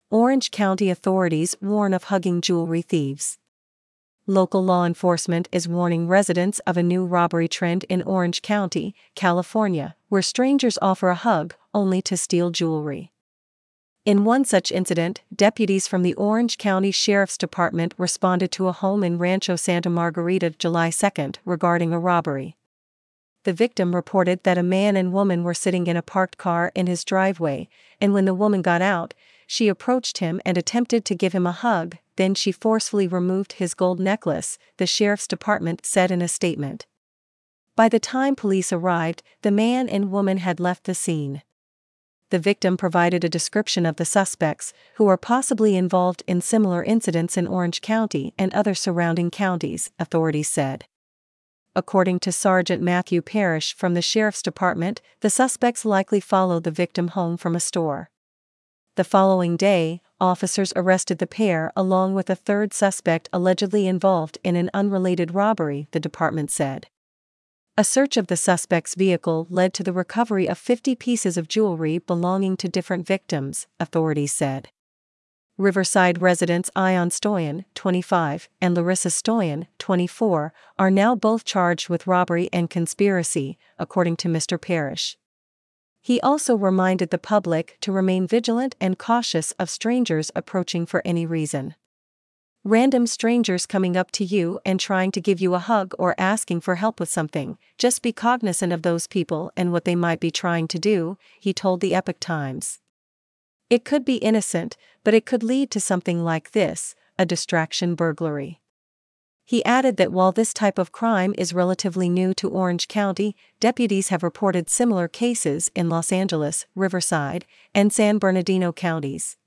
Orange County authorities warn of hugging jewelry thieves. Local law enforcement is warning residents of a new robbery trend in Orange County, California, where strangers offer a hug only to steal jewelry. In one such incident, deputies from the Orange County Sheriff's Department responded to a home in Rancho Santa Margarita July 2 regarding a robbery. The victim reported that a man and woman were sitting in a parked car in his driveway, and when the woman got out, she approached him and attempted to give him a hug, then she forcefully removed his gold necklace, the sheriff's department said in a statement. By the time police arrived, the man and woman had left the scene. The victim provided a description of the suspects, who are possibly involved in similar incidents in Orange County and other surrounding counties, authorities said. According to Sergeant Matthew Parrish from the Sheriff's Department, the suspects likely followed the victim home from a store. The following day, officers arrested the pair along with a third suspect allegedly involved in an unrelated robbery, the department said. A search of the suspect's vehicle led to the recovery of 50 pieces of jewelry belonging to different victims, authorities said. Riverside residents Ion Stoyan, 25, and Larissa Stoyan, 24, are now both charged with robbery and conspiracy, according to Mr. Parrish. He also reminded the public to remain vigilant and cautious of strangers approaching for any reason. Random strangers coming up to you and trying to give you a hug or asking for help with something, just be cognizant of those people and what they might be trying to do, he told the Epoch Times. It could be innocent, but it could lead to something like this, a distraction burglary. He added that while this type of crime is relatively new to Orange County, deputies have reported similar cases in Los Angeles, Riverside, and San Bernardino counties.